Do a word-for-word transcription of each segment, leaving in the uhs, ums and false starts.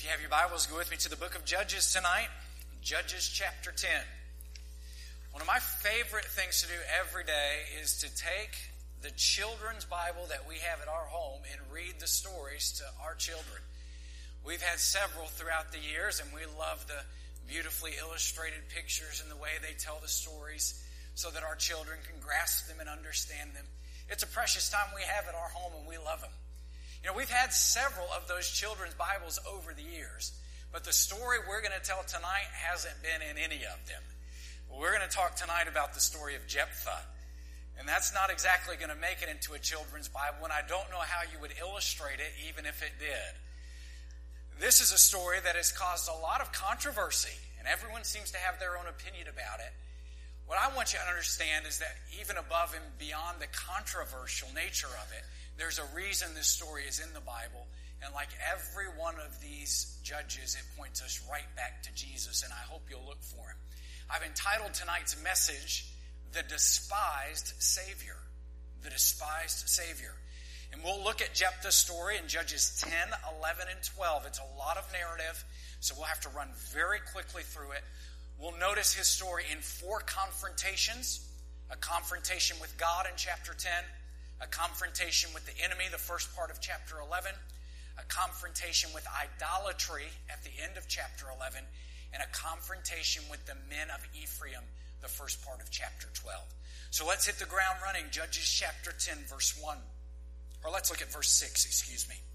If you have your Bibles, go with me to the book of Judges tonight. Judges chapter ten. One of my favorite things to do every day is to take the children's Bible that we have at our home and read the stories to our children. We've had several throughout the years, and we love the beautifully illustrated pictures and the way they tell the stories so that our children can grasp them and understand them. It's a precious time we have at our home, and we love them. You know, we've had several of those children's Bibles over the years, but the story we're going to tell tonight hasn't been in any of them. Well, we're going to talk tonight about the story of Jephthah, and that's not exactly going to make it into a children's Bible, and I don't know how you would illustrate it, even if it did. This is a story that has caused a lot of controversy, and everyone seems to have their own opinion about it. What I want you to understand is that even above and beyond the controversial nature of it, there's a reason this story is in the Bible, and like every one of these judges, it points us right back to Jesus, and I hope you'll look for him. I've entitled tonight's message, The Despised Savior. The Despised Savior. And we'll look at Jephthah's story in Judges ten, eleven, and twelve. It's a lot of narrative, so we'll have to run very quickly through it. We'll notice his story in four confrontations. A confrontation with God in chapter ten. A confrontation with the enemy, the first part of chapter eleven. A confrontation with idolatry at the end of chapter eleven. And a confrontation with the men of Ephraim, the first part of chapter twelve. So let's hit the ground running. Judges chapter ten, verse one. Or let's look at verse six, excuse me.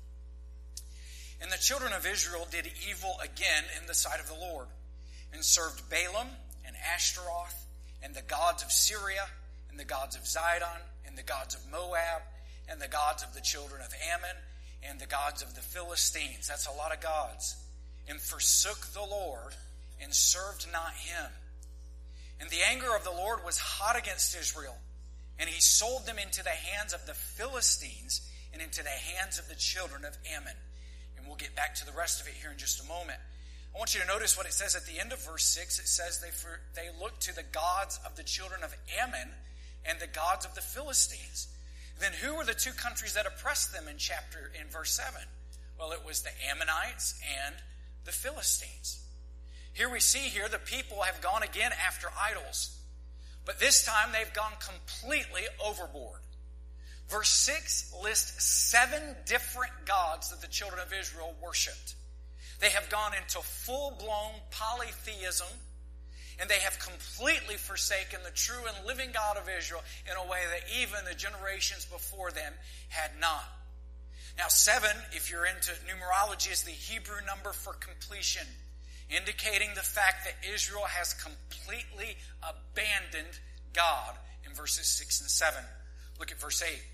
And the children of Israel did evil again in the sight of the Lord, and served Balaam and Ashtaroth, and the gods of Syria, and the gods of Zidon, and the gods of Moab, and the gods of the children of Ammon, and the gods of the Philistines. That's a lot of gods. And forsook the Lord, and served not him. And the anger of the Lord was hot against Israel, and he sold them into the hands of the Philistines, and into the hands of the children of Ammon. And we'll get back to the rest of it here in just a moment. I want you to notice what it says at the end of verse six. It says they, for, they looked to the gods of the children of Ammon and the gods of the Philistines. Then who were the two countries that oppressed them in chapter in verse seven? Well, it was the Ammonites and the Philistines. Here we see here the people have gone again after idols. But this time they've gone completely overboard. Verse six lists seven different gods that the children of Israel worshipped. They have gone into full-blown polytheism, and they have completely forsaken the true and living God of Israel in a way that even the generations before them had not. Now, seven, if you're into numerology, is the Hebrew number for completion, indicating the fact that Israel has completely abandoned God in verses six and seven. Look at verse eight.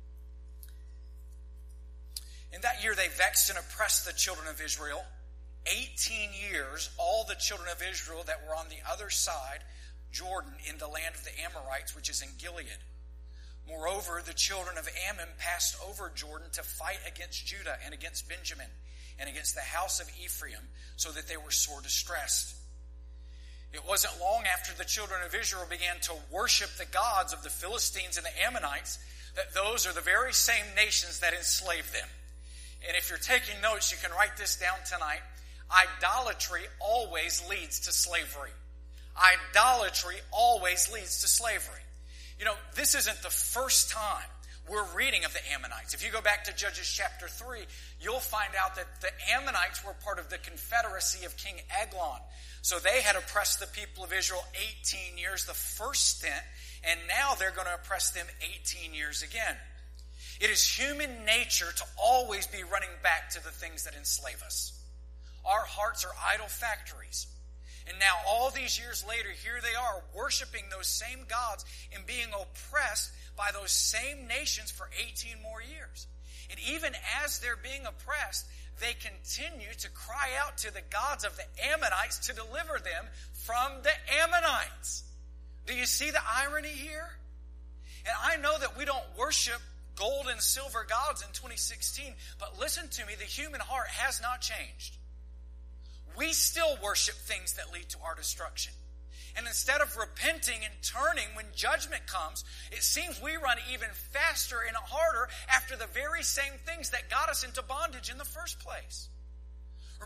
In that year they vexed and oppressed the children of Israel. Eighteen years, all the children of Israel that were on the other side, Jordan, in the land of the Amorites, which is in Gilead. Moreover, the children of Ammon passed over Jordan to fight against Judah and against Benjamin and against the house of Ephraim, so that they were sore distressed. It wasn't long after the children of Israel began to worship the gods of the Philistines and the Ammonites that those are the very same nations that enslaved them. And if you're taking notes, you can write this down tonight. Idolatry always leads to slavery. Idolatry always leads to slavery. You know, this isn't the first time we're reading of the Ammonites. If you go back to Judges chapter three, you'll find out that the Ammonites were part of the confederacy of King Eglon. So they had oppressed the people of Israel eighteen years, the first stint, and now they're going to oppress them eighteen years again. It is human nature to always be running back to the things that enslave us. Our hearts are idol factories. And now all these years later, here they are worshiping those same gods and being oppressed by those same nations for eighteen more years. And even as they're being oppressed, they continue to cry out to the gods of the Ammonites to deliver them from the Ammonites. Do you see the irony here? And I know that we don't worship gold and silver gods in twenty sixteen, but listen to me, the human heart has not changed. We still worship things that lead to our destruction. And instead of repenting and turning when judgment comes, it seems we run even faster and harder after the very same things that got us into bondage in the first place.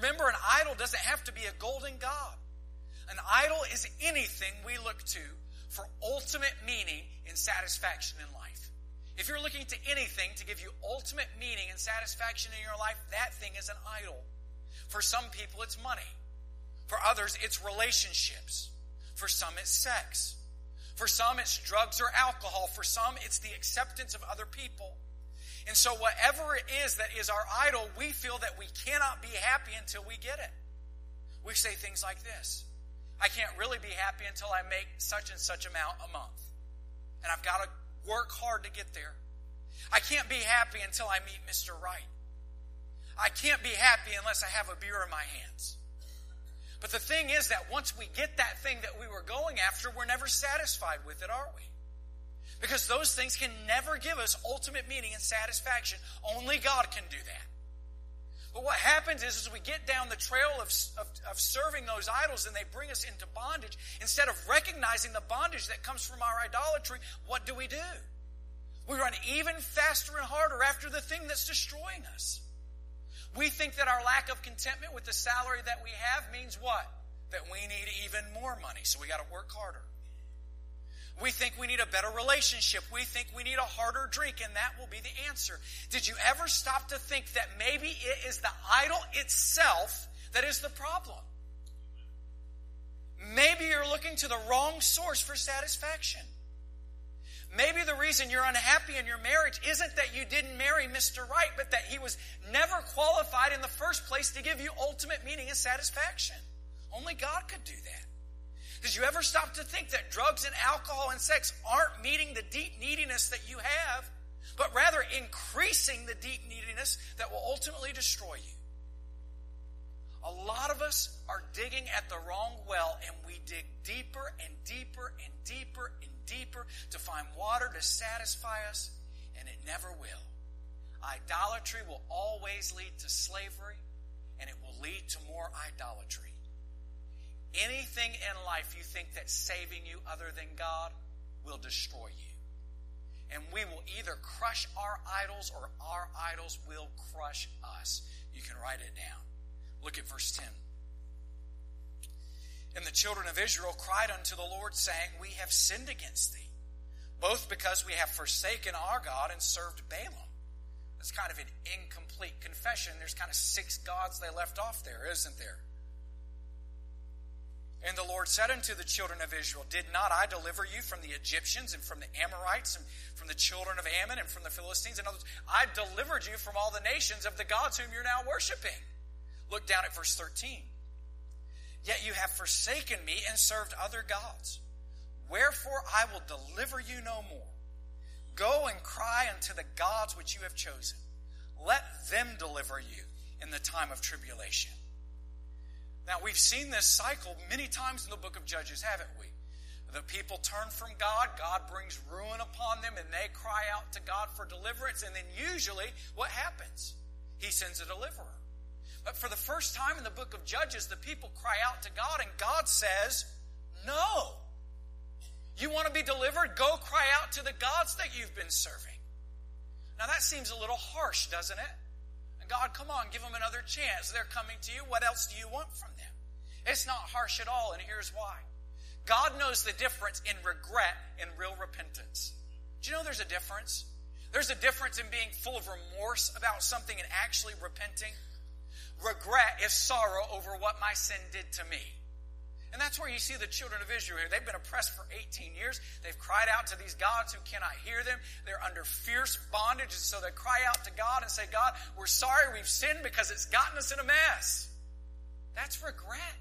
Remember, an idol doesn't have to be a golden god. An idol is anything we look to for ultimate meaning and satisfaction in life. If you're looking to anything to give you ultimate meaning and satisfaction in your life, that thing is an idol. For some people, it's money. For others, it's relationships. For some, it's sex. For some, it's drugs or alcohol. For some, it's the acceptance of other people. And so whatever it is that is our idol, we feel that we cannot be happy until we get it. We say things like this: I can't really be happy until I make such and such amount a month. And I've got to work hard to get there. I can't be happy until I meet Mister Right. I can't be happy unless I have a beer in my hands. But the thing is that once we get that thing that we were going after, we're never satisfied with it, are we? Because those things can never give us ultimate meaning and satisfaction. Only God can do that. But what happens is, as we get down the trail of, of, of serving those idols and they bring us into bondage, instead of recognizing the bondage that comes from our idolatry, what do we do? We run even faster and harder after the thing that's destroying us. We think that our lack of contentment with the salary that we have means what? That we need even more money, so we got to work harder. We think we need a better relationship. We think we need a harder drink, and that will be the answer. Did you ever stop to think that maybe it is the idol itself that is the problem? Maybe you're looking to the wrong source for satisfaction. Maybe the reason you're unhappy in your marriage isn't that you didn't marry Mister Right, but that he was never qualified in the first place to give you ultimate meaning and satisfaction. Only God could do that. Did you ever stop to think that drugs and alcohol and sex aren't meeting the deep neediness that you have, but rather increasing the deep neediness that will ultimately destroy you? A lot of us are digging at the wrong well, and we dig deeper and deeper and deeper and deeper to find water to satisfy us, and it never will. Idolatry will always lead to slavery, and it will lead to more idolatry. Anything in life you think that's saving you other than God will destroy you. And we will either crush our idols or our idols will crush us. You can write it down. Look at verse ten. And the children of Israel cried unto the Lord, saying, We have sinned against thee, both because we have forsaken our God and served Balaam. That's kind of an incomplete confession. There's kind of six gods they left off there, isn't there? And the Lord said unto the children of Israel, Did not I deliver you from the Egyptians and from the Amorites and from the children of Ammon and from the Philistines and others? I delivered you from all the nations of the gods whom you're now worshiping. Look down at verse thirteen. Yet you have forsaken me and served other gods. Wherefore I will deliver you no more. Go and cry unto the gods which you have chosen. Let them deliver you in the time of tribulation. Now, we've seen this cycle many times in the book of Judges, haven't we? The people turn from God, God brings ruin upon them, and they cry out to God for deliverance, and then usually what happens? He sends a deliverer. But for the first time in the book of Judges, the people cry out to God, and God says, no. You want to be delivered? Go cry out to the gods that you've been serving. Now, that seems a little harsh, doesn't it? God, come on, give them another chance. They're coming to you. What else do you want from them? It's not harsh at all, and here's why. God knows the difference in regret and real repentance. Do you know there's a difference? There's a difference in being full of remorse about something and actually repenting. Regret is sorrow over what my sin did to me. And that's where you see the children of Israel here. They've been oppressed for eighteen years. They've cried out to these gods who cannot hear them. They're under fierce bondage. And so they cry out to God and say, God, we're sorry we've sinned because it's gotten us in a mess. That's regret.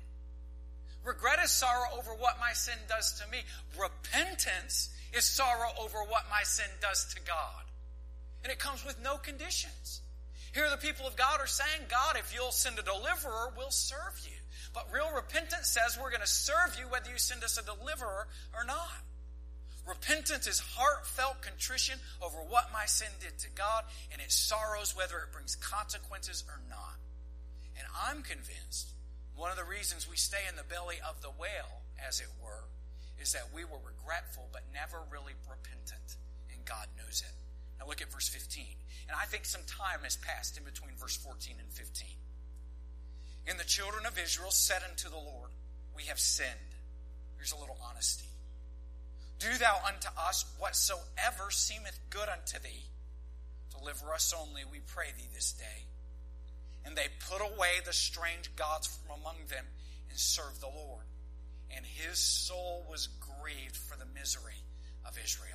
Regret is sorrow over what my sin does to me. Repentance is sorrow over what my sin does to God. And it comes with no conditions. Here the people of God are saying, God, if you'll send a deliverer, we'll serve you. But real repentance says we're going to serve you whether you send us a deliverer or not. Repentance is heartfelt contrition over what my sin did to God, and it sorrows whether it brings consequences or not. And I'm convinced one of the reasons we stay in the belly of the whale, as it were, is that we were regretful but never really repentant, and God knows it. Now look at verse fifteen. And I think some time has passed in between verse fourteen and fifteen. And the children of Israel said unto the Lord, we have sinned. Here's a little honesty. Do thou unto us whatsoever seemeth good unto thee. Deliver us only, we pray thee, this day. And they put away the strange gods from among them and served the Lord. And his soul was grieved for the misery of Israel.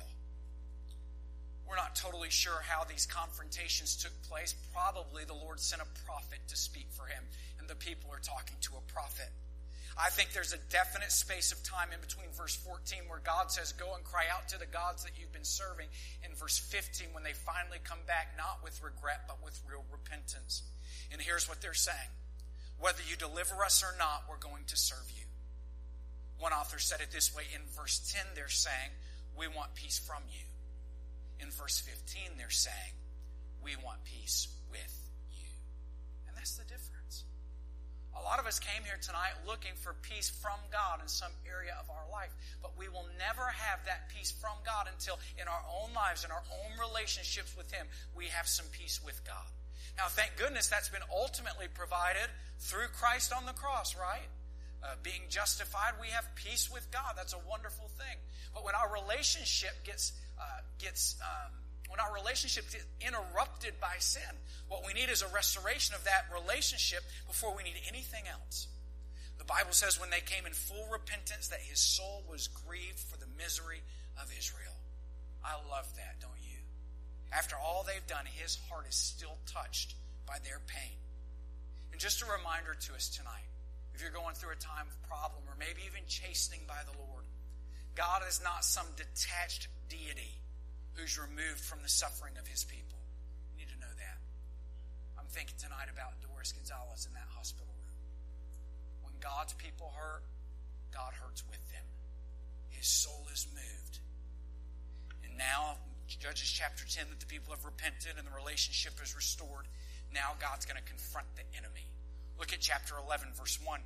We're not totally sure how these confrontations took place. Probably the Lord sent a prophet to speak for him, and the people are talking to a prophet. I think there's a definite space of time in between verse fourteen where God says, go and cry out to the gods that you've been serving, and verse fifteen when they finally come back, not with regret, but with real repentance. And here's what they're saying. Whether you deliver us or not, we're going to serve you. One author said it this way. In verse ten, they're saying, we want peace from you. In verse fifteen, they're saying, we want peace with you. And that's the difference. A lot of us came here tonight looking for peace from God in some area of our life, but we will never have that peace from God until in our own lives, in our own relationships with Him, we have some peace with God. Now, thank goodness that's been ultimately provided through Christ on the cross, right? Uh, being justified, we have peace with God. That's a wonderful thing. But when our relationship gets uh, gets um, when our relationship gets interrupted by sin, what we need is a restoration of that relationship before we need anything else. The Bible says when they came in full repentance that his soul was grieved for the misery of Israel. I love that, don't you? After all they've done, his heart is still touched by their pain. And just a reminder to us tonight, if you're going through a time of problem or maybe even chastening by the Lord, God is not some detached deity who's removed from the suffering of his people. You need to know that. I'm thinking tonight about Doris Gonzalez in that hospital room. When God's people hurt, God hurts with them. His soul is moved. And now, Judges chapter ten, that the people have repented and the relationship is restored. Now God's going to confront the enemy. Look at chapter eleven, verse one.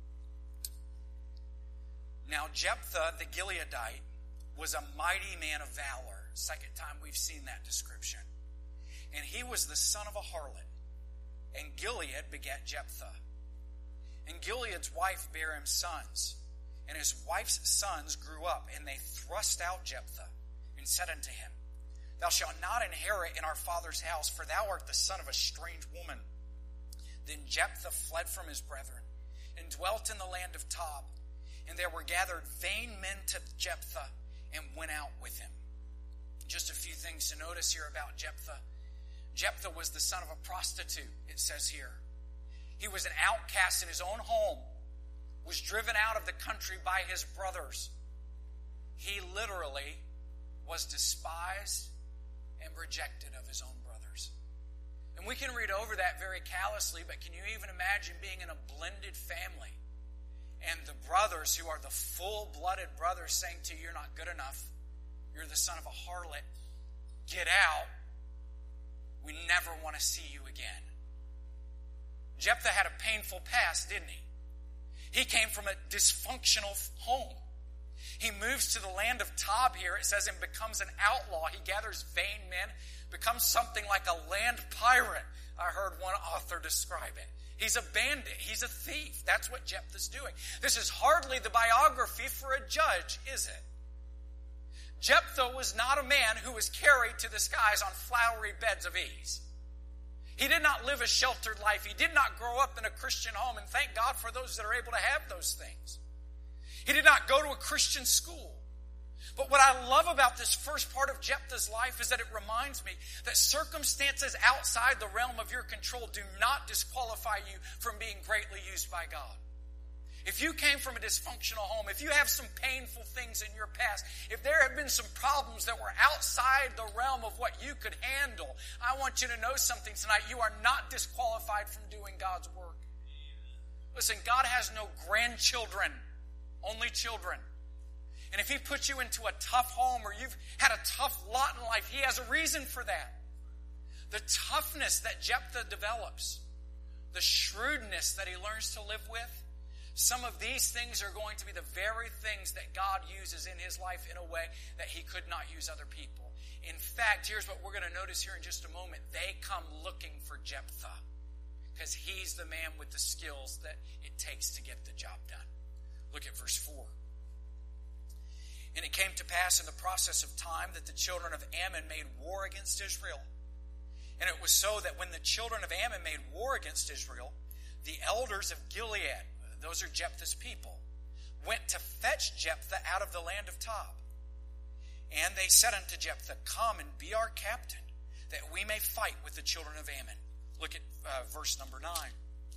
Now Jephthah the Gileadite was a mighty man of valor. Second time we've seen that description. And he was the son of a harlot. And Gilead begat Jephthah. And Gilead's wife bare him sons. And his wife's sons grew up, and they thrust out Jephthah, and said unto him, Thou shalt not inherit in our father's house, for thou art the son of a strange woman. Then Jephthah fled from his brethren, and dwelt in the land of Tob. And there were gathered vain men to Jephthah, and went out with him. Just a few things to notice here about Jephthah. Jephthah was the son of a prostitute, it says here. He was an outcast in his own home, was driven out of the country by his brothers. He literally was despised and rejected of his own brothers. And we can read over that very callously, but can you even imagine being in a blended family and the brothers who are the full-blooded brothers saying to you, you're not good enough, you're the son of a harlot, get out, we never want to see you again. Jephthah had a painful past, didn't he? He came from a dysfunctional home. He moves to the land of Tob here, it says, and becomes an outlaw. He gathers vain men, becomes something like a land pirate. I heard one author describe it. He's a bandit. He's a thief. That's what Jephthah's doing. This is hardly the biography for a judge, is it? Jephthah was not a man who was carried to the skies on flowery beds of ease. He did not live a sheltered life. He did not grow up in a Christian home, and thank God for those that are able to have those things. He did not go to a Christian school. But what I love about this first part of Jephthah's life is that it reminds me that circumstances outside the realm of your control do not disqualify you from being greatly used by God. If you came from a dysfunctional home, if you have some painful things in your past, if there have been some problems that were outside the realm of what you could handle, I want you to know something tonight. You are not disqualified from doing God's work. Listen, God has no grandchildren, only children. And if He puts you into a tough home or you've had a tough lot in life, He has a reason for that. The toughness that Jephthah develops, the shrewdness that he learns to live with, some of these things are going to be the very things that God uses in his life in a way that He could not use other people. In fact, here's what we're going to notice here in just a moment. They come looking for Jephthah. because he's the man with the skills that it takes to get the job done. Look at verse four. And it came to pass in the process of time that the children of Ammon made war against Israel. And it was so that when the children of Ammon made war against Israel, the elders of Gilead, those are Jephthah's people, went to fetch Jephthah out of the land of Tob. And they said unto Jephthah, Come and be our captain, that we may fight with the children of Ammon. Look at uh, verse number nine.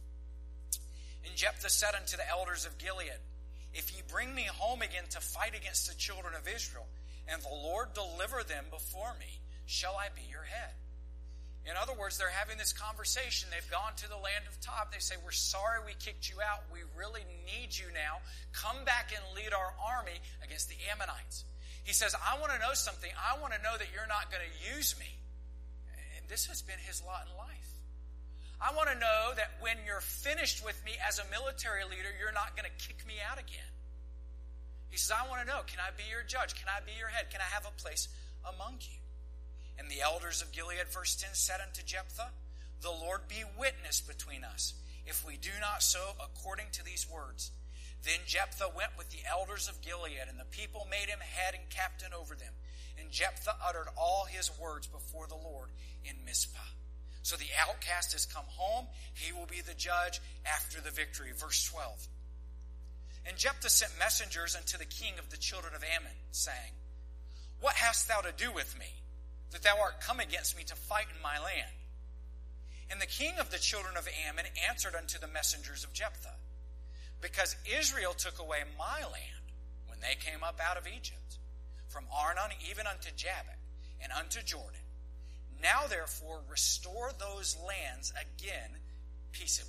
And Jephthah said unto the elders of Gilead, If ye bring me home again to fight against the children of Israel, and the Lord deliver them before me, shall I be your head? In other words, they're having this conversation. They've gone to the land of Tob. They say, we're sorry we kicked you out. We really need you now. Come back and lead our army against the Ammonites. He says, I want to know something. I want to know that you're not going to use me. And this has been his lot in life. I want to know that when you're finished with me as a military leader, you're not going to kick me out again. He says, I want to know, can I be your judge? Can I be your head? Can I have a place among you? And the elders of Gilead, verse ten, said unto Jephthah, The Lord be witness between us, if we do not so according to these words. Then Jephthah went with the elders of Gilead, and the people made him head and captain over them. And Jephthah uttered all his words before the Lord in Mizpah. So the outcast has come home. He will be the judge after the victory. Verse twelve. And Jephthah sent messengers unto the king of the children of Ammon, saying, What hast thou to do with me, that thou art come against me to fight in my land? And the king of the children of Ammon answered unto the messengers of Jephthah, Because Israel took away my land when they came up out of Egypt, from Arnon even unto Jabbok, and unto Jordan. Now therefore restore those lands again peaceably.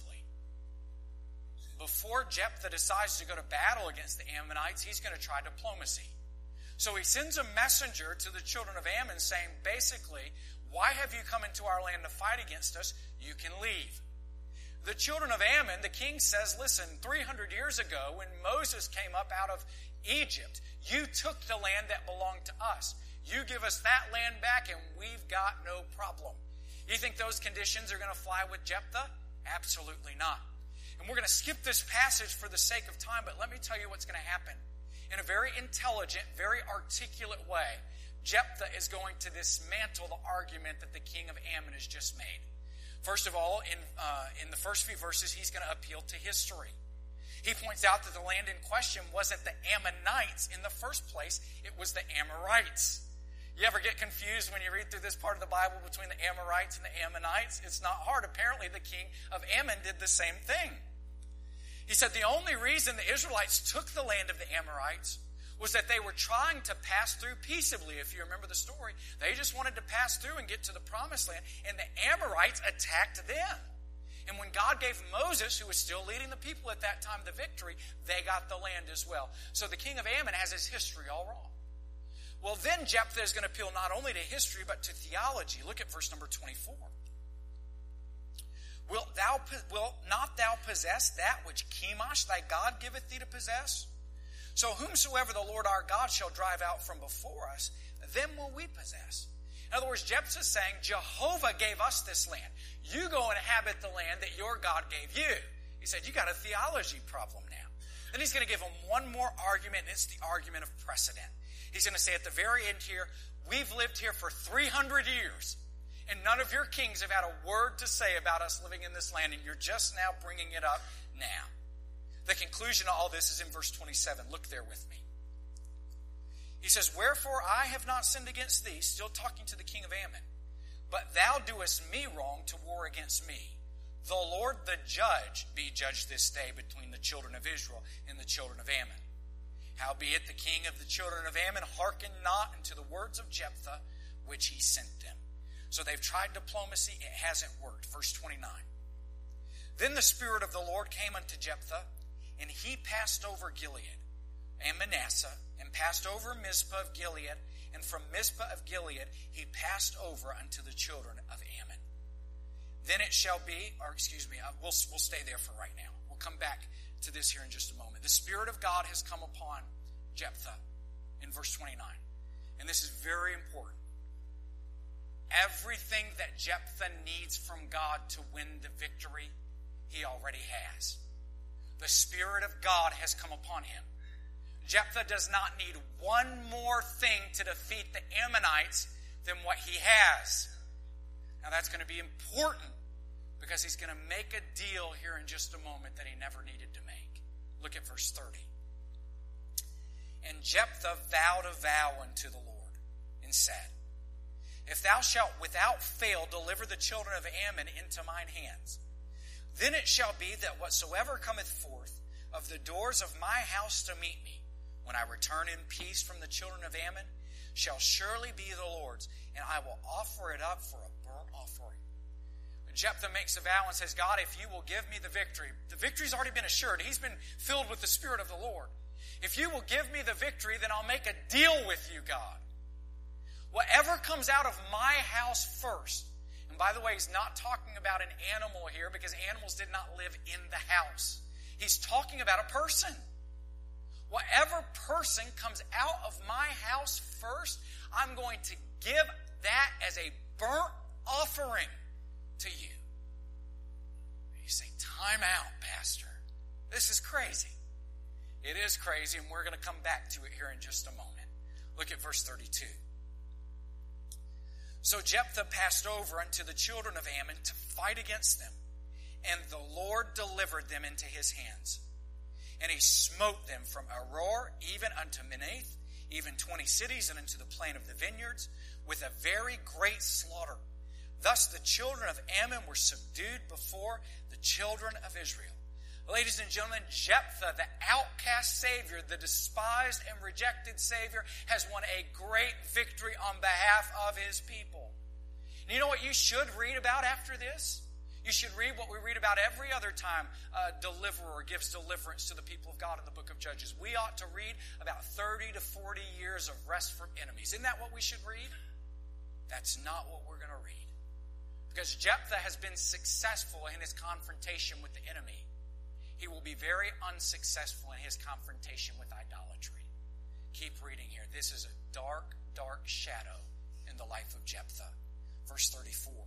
Before Jephthah decides to go to battle against the Ammonites, he's going to try diplomacy. So he sends a messenger to the children of Ammon saying, basically, why have you come into our land to fight against us? You can leave. The children of Ammon, the king says, listen, three hundred years ago when Moses came up out of Egypt, you took the land that belonged to us. You give us that land back and we've got no problem. You think those conditions are going to fly with Jephthah? Absolutely not. And we're going to skip this passage for the sake of time, but let me tell you what's going to happen. In a very intelligent, very articulate way, Jephthah is going to dismantle the argument that the king of Ammon has just made. First of all, in, uh, in the first few verses, he's going to appeal to history. He points out that the land in question wasn't the Ammonites in the first place, it was the Amorites. You ever get confused when you read through this part of the Bible between the Amorites and the Ammonites? It's not hard. Apparently, the king of Ammon did the same thing. He said the only reason the Israelites took the land of the Amorites was that they were trying to pass through peaceably. If you remember the story, they just wanted to pass through and get to the promised land, and the Amorites attacked them. And when God gave Moses, who was still leading the people at that time, the victory, they got the land as well. So the king of Ammon has his history all wrong. Well, then Jephthah is going to appeal not only to history, but to theology. Look at verse number twenty-four. Wilt thou, wilt not thou possess that which Chemosh thy God giveth thee to possess? So whomsoever the Lord our God shall drive out from before us, them will we possess. In other words, Jephthah is saying, Jehovah gave us this land. You go and inhabit the land that your God gave you. He said, you got a theology problem now. Then he's going to give them one more argument, and it's the argument of precedent. He's going to say at the very end here, we've lived here for three hundred years, and none of your kings have had a word to say about us living in this land, and you're just now bringing it up now. The conclusion of all this is in verse twenty-seven. Look there with me. He says, Wherefore I have not sinned against thee, still talking to the king of Ammon, but thou doest me wrong to war against me. The Lord the judge be judged this day between the children of Israel and the children of Ammon. Howbeit the king of the children of Ammon hearkened not unto the words of Jephthah, which he sent them. So they've tried diplomacy, it hasn't worked. Verse twenty-nine. Then the Spirit of the Lord came unto Jephthah, and he passed over Gilead and Manasseh, and passed over Mizpah of Gilead, and from Mizpah of Gilead he passed over unto the children of Ammon. Then it shall be, or excuse me, we'll, we'll stay there for right now. We'll come back to this here in just a moment. The Spirit of God has come upon Jephthah in verse twenty-nine. And this is very important. Everything that Jephthah needs from God to win the victory, he already has. The Spirit of God has come upon him. Jephthah does not need one more thing to defeat the Ammonites than what he has. Now that's going to be important because he's going to make a deal here in just a moment that he never needed to make. Look at verse thirty. And Jephthah vowed a vow unto the Lord and said, If thou shalt without fail deliver the children of Ammon into mine hands, then it shall be that whatsoever cometh forth of the doors of my house to meet me, when I return in peace from the children of Ammon, shall surely be the Lord's, and I will offer it up for a burnt offering. Jephthah makes a vow and says, God, if you will give me the victory, the victory's already been assured. He's been filled with the Spirit of the Lord. If you will give me the victory, then I'll make a deal with you, God. Whatever comes out of my house first, and by the way, he's not talking about an animal here because animals did not live in the house. He's talking about a person. Whatever person comes out of my house first, I'm going to give that as a burnt offering to you. You say, time out, Pastor. This is crazy. It is crazy, and we're going to come back to it here in just a moment. Look at verse thirty-two. So Jephthah passed over unto the children of Ammon to fight against them, and the Lord delivered them into his hands. And he smote them from Aroer even unto Menath, even twenty cities, and unto the plain of the vineyards, with a very great slaughter. Thus the children of Ammon were subdued before the children of Israel. Ladies and gentlemen, Jephthah, the outcast Savior, the despised and rejected Savior, has won a great victory on behalf of his people. And you know what you should read about after this? You should read what we read about every other time a deliverer gives deliverance to the people of God in the book of Judges. We ought to read about thirty to forty years of rest from enemies. Isn't that what we should read? That's not what we're going to read. Because Jephthah has been successful in his confrontation with the enemy. He will be very unsuccessful in his confrontation with idolatry. Keep reading here. This is a dark, dark shadow in the life of Jephthah. Verse thirty-four.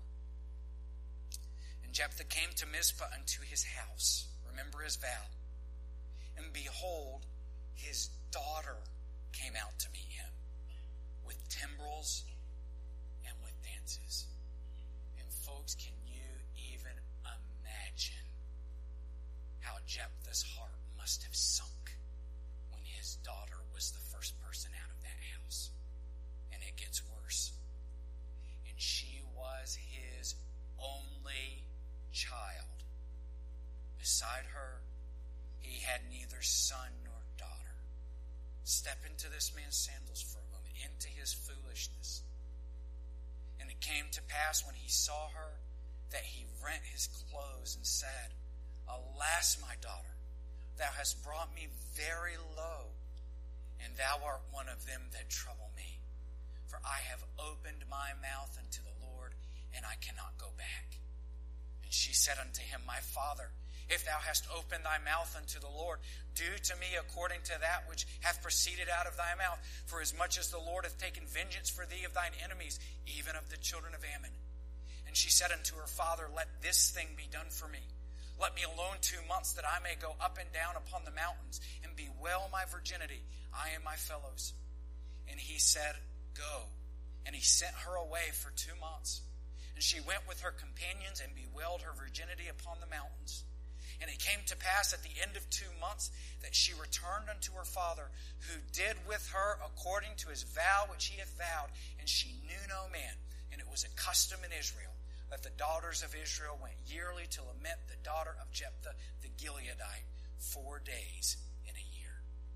And Jephthah came to Mizpah unto his house. Remember his vow. And behold, his daughter came out to meet him with timbrels and with dances. And folks, can you even imagine how Jephthah's heart must have sunk when his daughter was the first person out of that house? And it gets worse. And she was his only child. Beside her, he had neither son nor daughter. Step into this man's sandals for a moment, into his foolishness. And it came to pass when he saw her that he rent his clothes and said, Alas, my daughter, thou hast brought me very low, and thou art one of them that trouble me. For I have opened my mouth unto the Lord, and I cannot go back. And she said unto him, My father, if thou hast opened thy mouth unto the Lord, do to me according to that which hath proceeded out of thy mouth. For as much as the Lord hath taken vengeance for thee of thine enemies, even of the children of Ammon. And she said unto her father, Let this thing be done for me. Let me alone two months, that I may go up and down upon the mountains, and bewail my virginity, I and my fellows. And he said, Go. And he sent her away for two months. And she went with her companions and bewailed her virginity upon the mountains. And it came to pass at the end of two months that she returned unto her father, who did with her according to his vow which he had vowed. And she knew no man. And it was a custom in Israel that the daughters of Israel went yearly to lament the daughter of Jephthah the Gileadite four days in a year.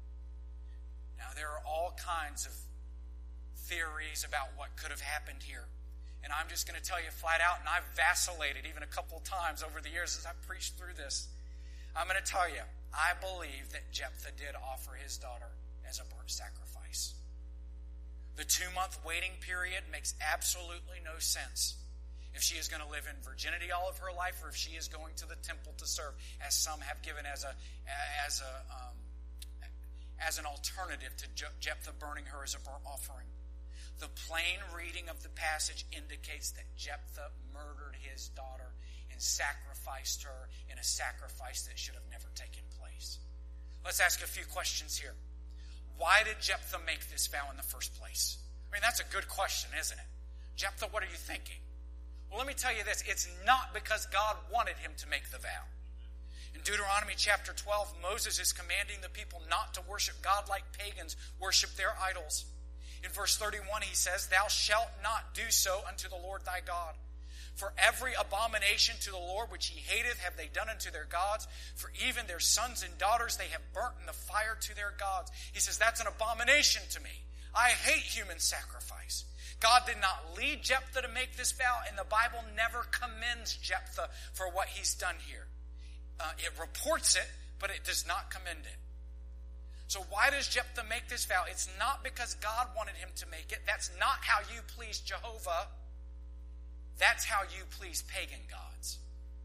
Now there are all kinds of theories about what could have happened here. And I'm just going to tell you flat out, and I've vacillated even a couple of times over the years as I've preached through this. I'm going to tell you, I believe that Jephthah did offer his daughter as a burnt sacrifice. The two-month waiting period makes absolutely no sense if she is going to live in virginity all of her life, or if she is going to the temple to serve, as some have given as a as a um, as an alternative to Jephthah burning her as a burnt offering. The plain reading of the passage indicates that Jephthah murdered his daughter and sacrificed her in a sacrifice that should have never taken place. Let's ask a few questions here. Why did Jephthah make this vow in the first place? I mean, that's a good question, isn't it? Jephthah, what are you thinking? Well, let me tell you this. It's not because God wanted him to make the vow. In Deuteronomy chapter twelve, Moses is commanding the people not to worship God like pagans worship their idols. In verse thirty-one, he says, "Thou shalt not do so unto the Lord thy God. For every abomination to the Lord which he hateth have they done unto their gods. For even their sons and daughters they have burnt in the fire to their gods." He says, that's an abomination to me. I hate human sacrifice. God did not lead Jephthah to make this vow, and the Bible never commends Jephthah for what he's done here. Uh, it reports it, but it does not commend it. So why does Jephthah make this vow? It's not because God wanted him to make it. That's not how you please Jehovah. That's how you please pagan gods.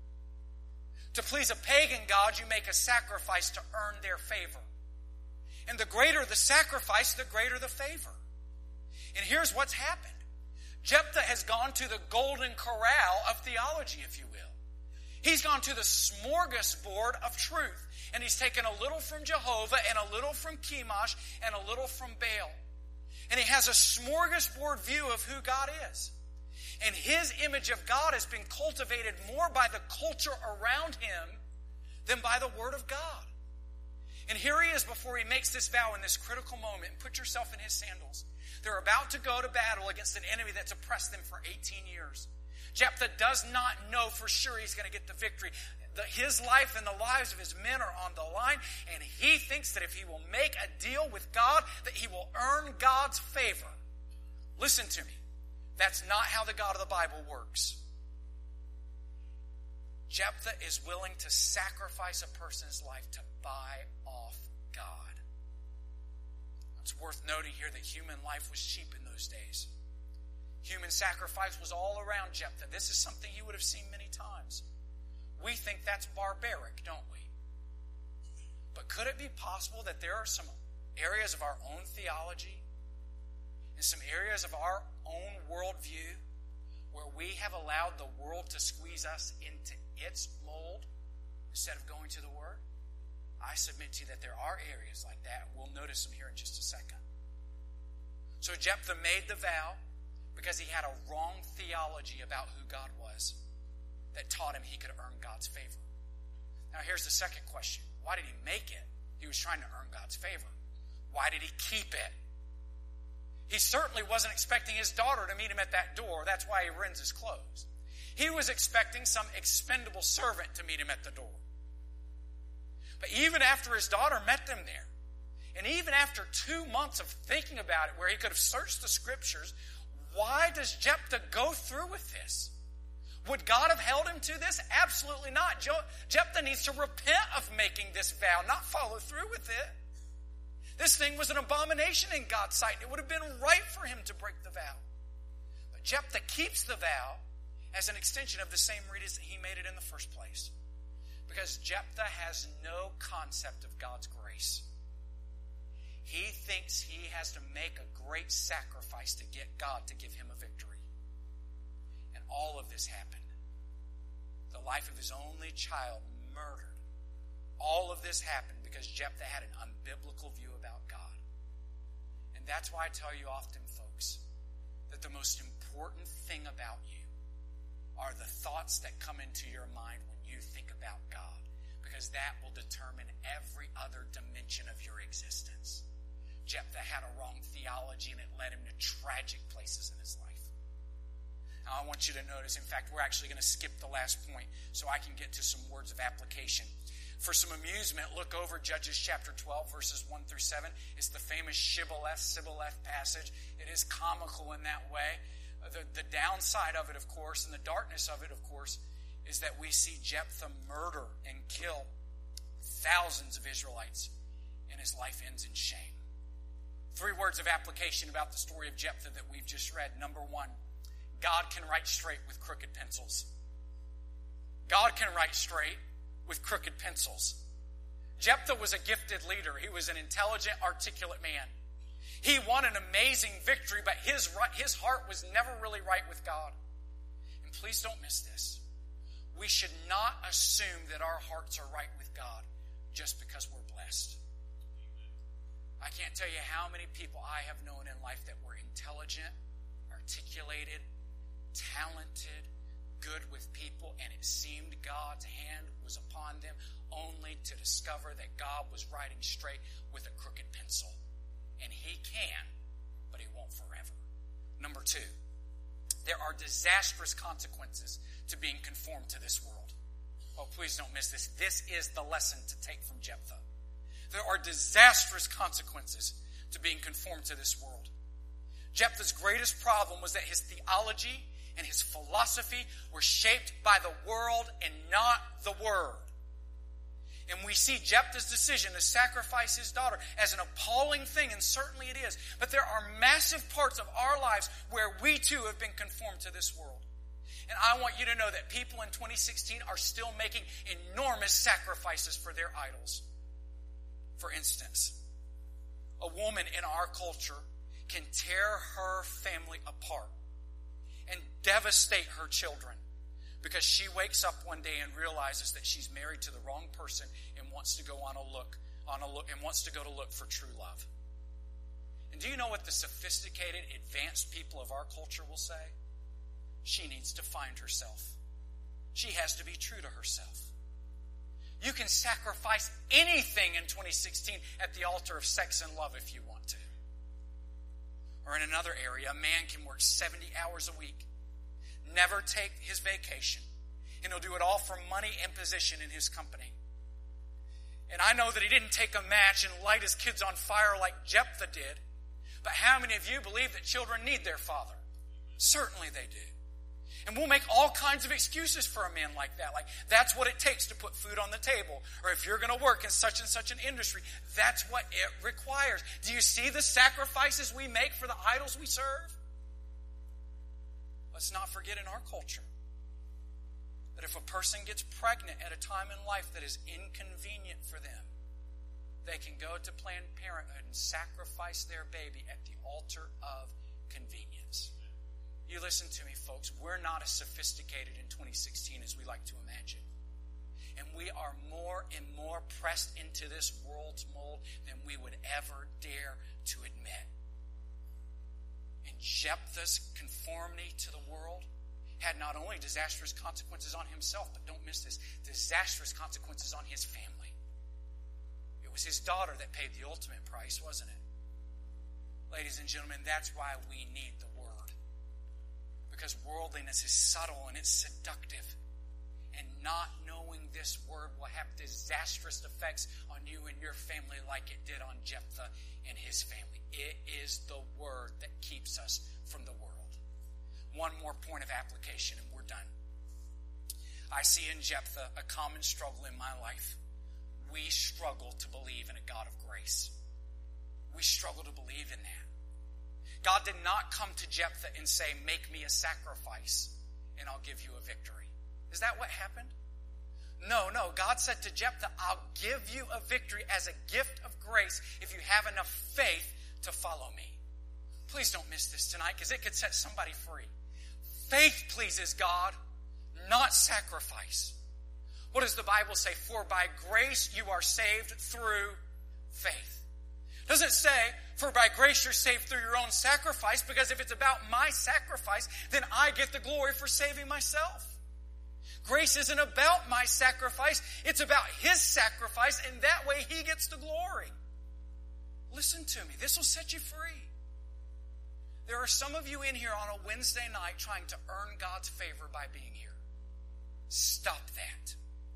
To please a pagan god, you make a sacrifice to earn their favor. And the greater the sacrifice, the greater the favor. And here's what's happened. Jephthah has gone to the golden corral of theology, if you will. He's gone to the smorgasbord of truth. And he's taken a little from Jehovah and a little from Chemosh and a little from Baal. And he has a smorgasbord view of who God is. And his image of God has been cultivated more by the culture around him than by the Word of God. And here he is before he makes this vow in this critical moment. And put yourself in his sandals. They're about to go to battle against an enemy that's oppressed them for eighteen years. Jephthah does not know for sure he's going to get the victory. The, his life and the lives of his men are on the line, and he thinks that if he will make a deal with God, that he will earn God's favor. Listen to me. That's not how the God of the Bible works. Jephthah is willing to sacrifice a person's life to buy off God. It's worth noting here that human life was cheap in those days. Human sacrifice was all around Jephthah. This is something you would have seen many times. We think that's barbaric, don't we? But could it be possible that there are some areas of our own theology and some areas of our own worldview where we have allowed the world to squeeze us into its mold instead of going to the Word? I submit to you that there are areas like that. We'll notice them here in just a second. So Jephthah made the vow because he had a wrong theology about who God was that taught him he could earn God's favor. Now here's the second question. Why did he make it? He was trying to earn God's favor. Why did he keep it? He certainly wasn't expecting his daughter to meet him at that door. That's why he rends his clothes. He was expecting some expendable servant to meet him at the door. But even after his daughter met them there, and even after two months of thinking about it, where he could have searched the scriptures, why does Jephthah go through with this? Would God have held him to this? Absolutely not. Jephthah needs to repent of making this vow, not follow through with it. This thing was an abomination in God's sight. It would have been right for him to break the vow. But Jephthah keeps the vow as an extension of the same reason he made it in the first place. Because Jephthah has no concept of God's grace. He thinks he has to make a great sacrifice to get God to give him a victory. And all of this happened. The life of his only child murdered. All of this happened because Jephthah had an unbiblical view about God. And that's why I tell you often, folks, that the most important thing about you are the thoughts that come into your mind when you think about God. Because that will determine every other dimension of your existence. Jephthah had a wrong theology, and it led him to tragic places in his life. Now, I want you to notice, in fact, we're actually going to skip the last point so I can get to some words of application. For some amusement, look over Judges chapter twelve, verses one through seven. It's the famous Shibboleth, Sibboleth passage. It is comical in that way. The, the downside of it, of course, and the darkness of it, of course, is that we see Jephthah murder and kill thousands of Israelites, and his life ends in shame. Three words of application about the story of Jephthah that we've just read. Number one, God can write straight with crooked pencils. God can write straight with crooked pencils. Jephthah was a gifted leader. He was an intelligent, articulate man. He won an amazing victory, but his, his heart was never really right with God. And please don't miss this. We should not assume that our hearts are right with God just because we're blessed. I can't tell you how many people I have known in life that were intelligent, articulated, talented, good with people, and it seemed God's hand was upon them only to discover that God was writing straight with a crooked pencil. And He can, but He won't forever. Number two, there are disastrous consequences to being conformed to this world. Oh, please don't miss this. This is the lesson to take from Jephthah. There are disastrous consequences to being conformed to this world. Jephthah's greatest problem was that his theology and his philosophy were shaped by the world and not the Word. And we see Jephthah's decision to sacrifice his daughter as an appalling thing, and certainly it is. But there are massive parts of our lives where we too have been conformed to this world. And I want you to know that people in twenty sixteen are still making enormous sacrifices for their idols. For instance, a woman in our culture can tear her family apart and devastate her children because she wakes up one day and realizes that she's married to the wrong person and wants to go on a look, on a look, and wants to go to look for true love. And do you know what the sophisticated, advanced people of our culture will say? She needs to find herself. She has to be true to herself. You can sacrifice anything in twenty sixteen at the altar of sex and love if you want to. Or in another area, a man can work seventy hours a week, never take his vacation, and he'll do it all for money and position in his company. And I know that he didn't take a match and light his kids on fire like Jephthah did, but how many of you believe that children need their father? Certainly they do. And we'll make all kinds of excuses for a man like that. Like, that's what it takes to put food on the table. Or if you're going to work in such and such an industry, that's what it requires. Do you see the sacrifices we make for the idols we serve? Let's not forget in our culture that if a person gets pregnant at a time in life that is inconvenient for them, they can go to Planned Parenthood and sacrifice their baby at the altar of convenience. You listen to me, folks. We're not as sophisticated in twenty sixteen as we like to imagine. And we are more and more pressed into this world's mold than we would ever dare to admit. And Jephthah's conformity to the world had not only disastrous consequences on himself, but don't miss this, disastrous consequences on his family. It was his daughter that paid the ultimate price, wasn't it? Ladies and gentlemen, that's why we need the Word. Because worldliness is subtle and it's seductive. And not knowing this Word will have disastrous effects on you and your family like it did on Jephthah and his family. It is the Word that keeps us from the world. One more point of application and we're done. I see in Jephthah a common struggle in my life. We struggle to believe in a God of grace. We struggle to believe in that. God did not come to Jephthah and say, make me a sacrifice and I'll give you a victory. Is that what happened? No, no. God said to Jephthah, I'll give you a victory as a gift of grace if you have enough faith to follow me. Please don't miss this tonight because it could set somebody free. Faith pleases God, not sacrifice. What does the Bible say? For by grace you are saved through faith. Doesn't say, for by grace you're saved through your own sacrifice, because if it's about my sacrifice, then I get the glory for saving myself. Grace isn't about my sacrifice, it's about His sacrifice, and that way He gets the glory. Listen to me, this will set you free. There are some of you in here on a Wednesday night trying to earn God's favor by being here. Stop that.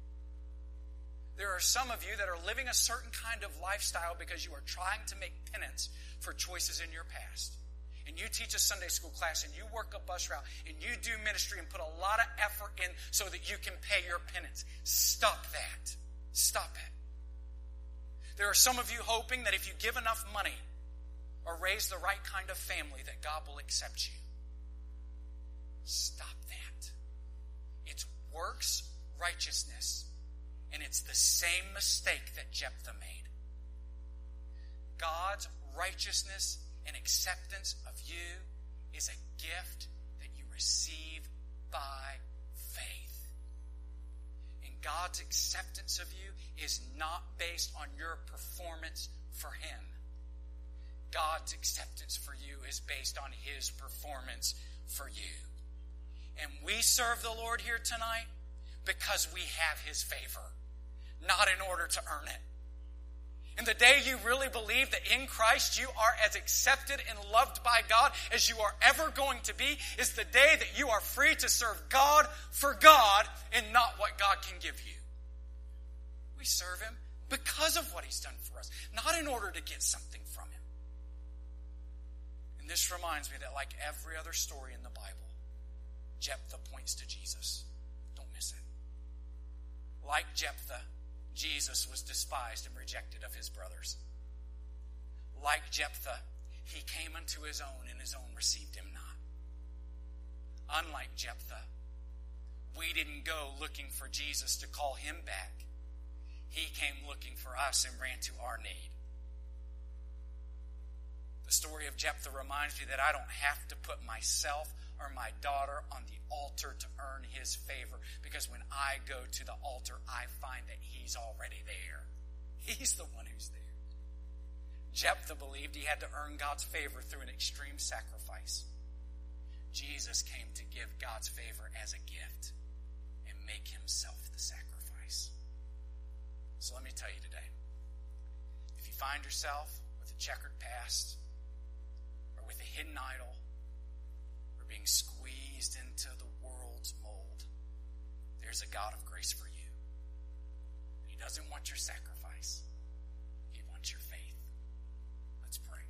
There are some of you that are living a certain kind of lifestyle because you are trying to make penance for choices in your past. And you teach a Sunday school class and you work a bus route and you do ministry and put a lot of effort in so that you can pay your penance. Stop that. Stop it. There are some of you hoping that if you give enough money or raise the right kind of family that God will accept you. Stop that. It's works righteousness. And it's the same mistake that Jephthah made. God's righteousness and acceptance of you is a gift that you receive by faith. And God's acceptance of you is not based on your performance for Him. God's acceptance for you is based on His performance for you. And we serve the Lord here tonight because we have His favor, not in order to earn it. And the day you really believe that in Christ you are as accepted and loved by God as you are ever going to be is the day that you are free to serve God for God and not what God can give you. We serve Him because of what He's done for us, not in order to get something from Him. And this reminds me that like every other story in the Bible, Jephthah points to Jesus. Don't miss it. Like Jephthah, Jesus was despised and rejected of his brothers. Like Jephthah, he came unto his own, and his own received him not. Unlike Jephthah, we didn't go looking for Jesus to call him back. He came looking for us and ran to our need. The story of Jephthah reminds me that I don't have to put myself or my daughter on the altar to earn His favor, because when I go to the altar, I find that He's already there. He's the one who's there. Jephthah believed he had to earn God's favor through an extreme sacrifice. Jesus came to give God's favor as a gift and make Himself the sacrifice. So let me tell you today, if you find yourself with a checkered past or with a hidden idol, being squeezed into the world's mold, there's a God of grace for you. He doesn't want your sacrifice. He wants your faith. Let's pray.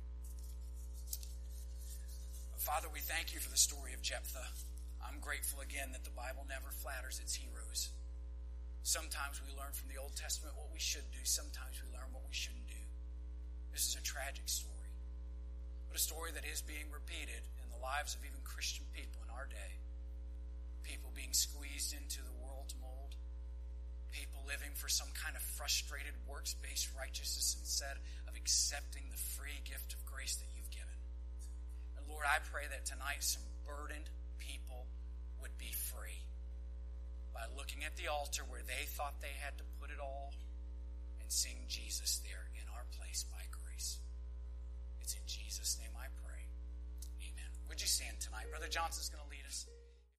Father, we thank you for the story of Jephthah. I'm grateful again that the Bible never flatters its heroes. Sometimes we learn from the Old Testament what we should do. Sometimes we learn what we shouldn't do. This is a tragic story, but a story that is being repeated in the lives of even Christian people in our day. People being squeezed into the world's mold. People living for some kind of frustrated works-based righteousness instead of accepting the free gift of grace that you've given. And Lord, I pray that tonight some burdened people would be free by looking at the altar where they thought they had to put it all and seeing Jesus there in our place by grace. It's in Jesus' name I pray. Would you stand tonight? Brother Johnson's going to lead us.